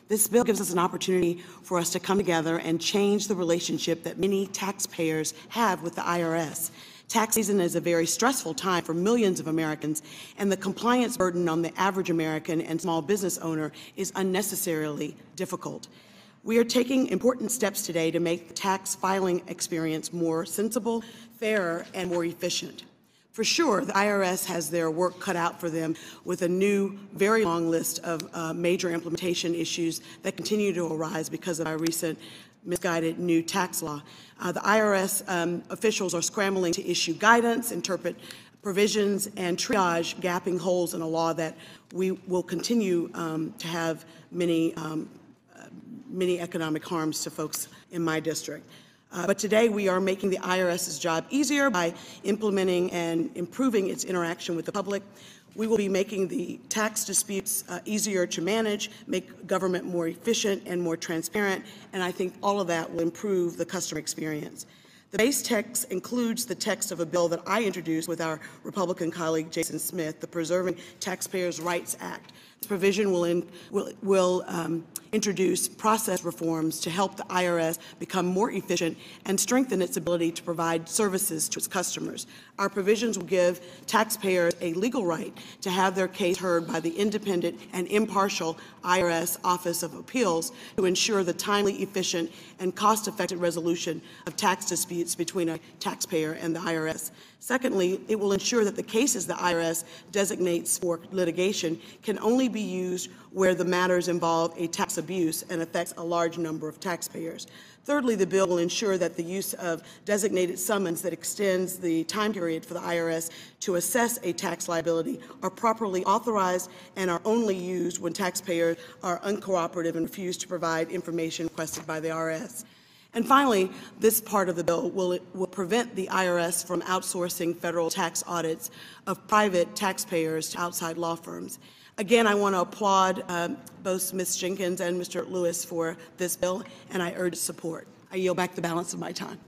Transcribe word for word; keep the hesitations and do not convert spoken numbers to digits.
This bill gives us an opportunity for us to come together and change the relationship that many taxpayers have with the I R S. Tax season is a very stressful time for millions of Americans, and the compliance burden on the average American and small business owner is unnecessarily difficult. We are taking important steps today to make the tax filing experience more sensible, fairer, and more efficient. For sure, the I R S has their work cut out for them with a new, very long list of uh, major implementation issues that continue to arise because of our recent misguided new tax law. Uh, the I R S um, officials are scrambling to issue guidance, interpret provisions, and triage gapping holes in a law that we will continue um, to have many, um, uh, many economic harms to folks in my district. Uh, but today we are making the I R S's job easier by implementing and improving its interaction with the public. We will be making the tax disputes uh, easier to manage, make government more efficient and more transparent, and I think all of that will improve the customer experience. The base text includes the text of a bill that I introduced with our Republican colleague Jason Smith, the Preserving Taxpayers' Rights Act. This provision will, in, will, will um, introduce process reforms to help the I R S become more efficient and strengthen its ability to provide services to its customers. Our provisions will give taxpayers a legal right to have their case heard by the independent and impartial I R S Office of Appeals to ensure the timely, efficient, and cost-effective resolution of tax disputes between a taxpayer and the I R S. Secondly, it will ensure that the cases the I R S designates for litigation can only be used where the matters involve a tax abuse and affects a large number of taxpayers. Thirdly, the bill will ensure that the use of designated summons that extends the time period for the I R S to assess a tax liability are properly authorized and are only used when taxpayers are uncooperative and refuse to provide information requested by the I R S. And finally, this part of the bill will, will prevent the I R S from outsourcing federal tax audits of private taxpayers to outside law firms. Again, I want to applaud um, both Miz Jenkins and Mister Lewis for this bill, and I urge support. I yield back the balance of my time.